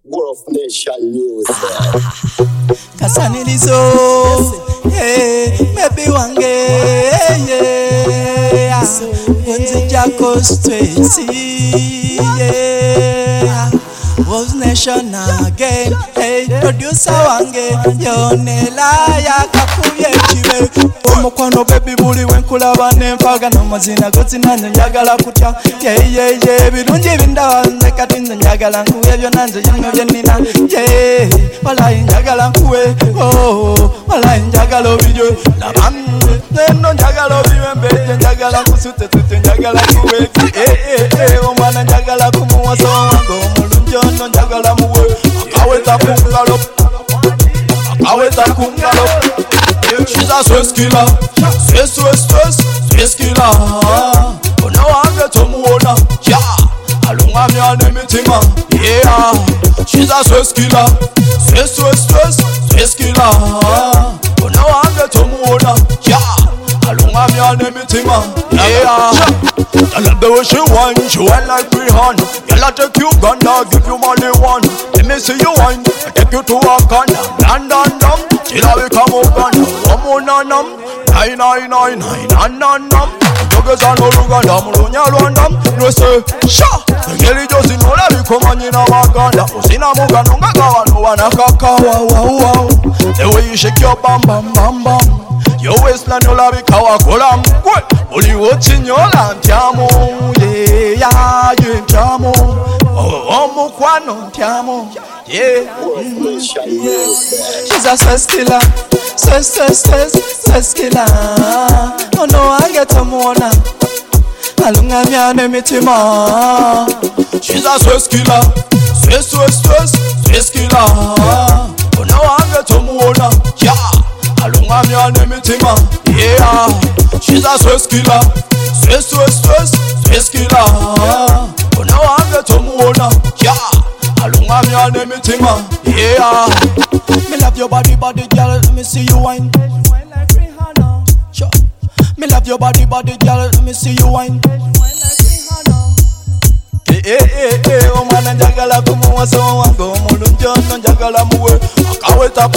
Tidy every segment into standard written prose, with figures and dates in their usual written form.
Wolf Nation Music. Kasanilizo, maybe one day, Wenzi Jaco Straight, Wolf Nation again, hey, producer wange, yonela ya kakuye chiwe. Omukwano baby buli wenkulaba nenfaga n'amazina gozina nze njagala kutya birungi ebindaba nze kati nze njagala nkuwe byonna nze bino bye nnina walayi njagala nkuwe walayi njagala obirye laba neno njagala obiwembeje njagala nkusutesute njagala nkuwe omwana njagala kumuwasa wange omulungi ono njagala muwe akaweta kungalo She's a stress killer, stress killer. Oh no, I'm the Tomuona, yeah. Alunga mi ane mitima, yeah. She's a stress killer, stress killer. Oh no, I'm the Tomuona, yeah. Alunga mi ane mitima, yeah. I love the way she whine like Rihanna. Girl, I take you Uganda, give you money one. Let me see you whine, I take you to Wakanda. Dum, till I become Uganda. Num, nine, Joggers and Uganda, Mulunya London. No say, sha, girl, you just know that you come on in a Wakanda. Usina Muganunga, no one a kaka, wow. The way you shake your bam. Your waistline, you love it, Kawakolam. Only watching your land, Tiamo, yeah, Tiamo. Oh, Mukwano, Tiamo, yeah. She's a stress killer, stress killer. Oh no, I get a mona. Alunga mi ane mitima. She's a stress killer, stress killer. Oh no, I get a mona, yeah. Alunga mi ane mitima, yeah. She's a stress killer, stress killer. Oh no, I'm the Tomuona, yeah. Alunga mi ane mitima, yeah. Me love your body, girl. Let me see you whine. Sure. Me love your body, girl. Let me see you whine. Omwana njagala kumuwasa wange omulungi ono njagala muwe akaweta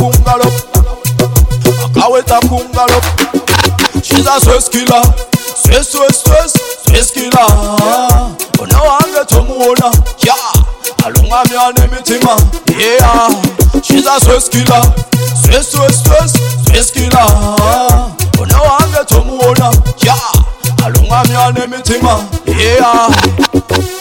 kungalo. She's a stress killer, stress killer. Oh no, I'm the Tomuona, yeah. Alunga mi ane mitima, yeah. She's a stress killer, stress killer. Oh no, I'm the Tomuona, yeah. Alunga mi ane mitima, yeah.